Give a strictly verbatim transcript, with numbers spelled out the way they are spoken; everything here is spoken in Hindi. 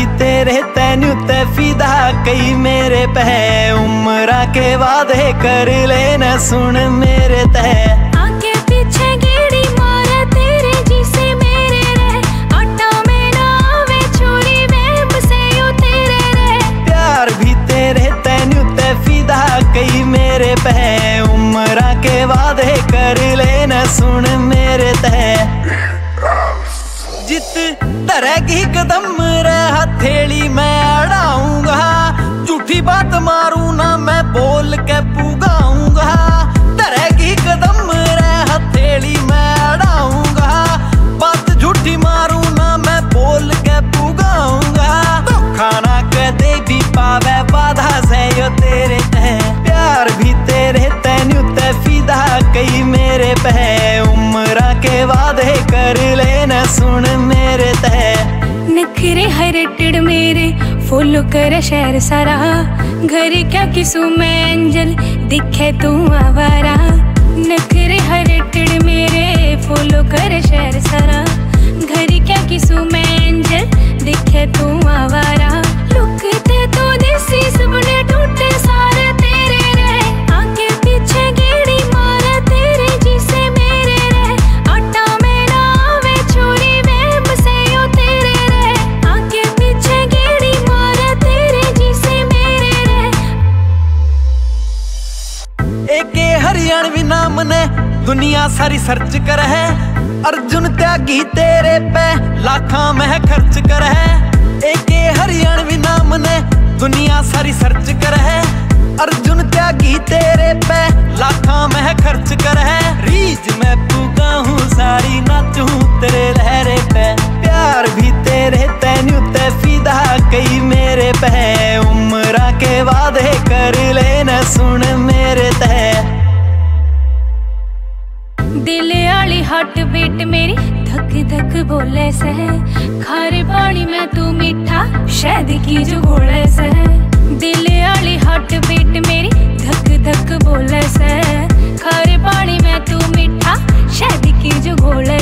तेरे तेन्यू ते फिदा कई मेरे पे उम्रा के वादे कर लेना सुन मेरे ते आगे पीछे गेड़ी मारा तेरे जिसे मेरे रे आटा में ना आवे छोरी में बसे यो तेरे रे प्यार भी तेरे तेन्यू ते फिदा कई मेरे पे उम्रा के वादे कर लेना सुन मेरे ते जित धरेगी कदम रे हथेली मैं अड़ाऊंगा झूठी बात मारू ना मैं बोल के पुगाऊंगा धरेगी कदम रे हथेली मैं अड़ाऊंगा बात झूठी मारू ना मैं बोल के पुगाऊंगा धोखा ना कदे भी पावे बाधा से यो तेरे ते प्यार भी तेरे तेन्यू ते फिदा कई मेरे पे उम्रा के वादे कर लेना सुन मेरे ते नखरे हरटड़ मेरे फॉलो कर शहर सारा घर क्या किसू मैं अंजल दिखे तू आवारा नखरे हरटड़ मेरे फॉलो कर शहर सारा घर क्या किसू मैं अंजल दिखे तू आवारा लुकते तो देसी सपने टूटे सारे तेरे रे आगे पीछे गेड़ी मारा तेरे जिसे मेरे रे आटा में ना आवे छोरी में बसे यो तेरे रे आगे पीछे गेड़ी मारा तेरे जिसे मेरे रे एक हरियाणवी नाम ने दुनिया सारी सर्च कर है अर्जुन त्यागी तेरे पे लाखा में खर्च कर है एक हरियाणवी नाम ने दुनिया सारी सर्च कर है अर्जुन त्यागी तेरे पे लाखा में खर्च कर है रीज में पुगा हूँ सारी नाचूं तेरे लहरे पे प्यार भी तेरे तेन्यू ते फिदा कई मेरे पे उम्रा के वादे कर लेना सुन मेरे ते दिल आली हार्ट बीट मेरी धक धक बोले से खारे पानी में तू मीठा शहद की जो घोले से दिल आली हार्ट बीट मेरी धक धक बोले से खारे पानी में तू मीठा शहद की जो घोले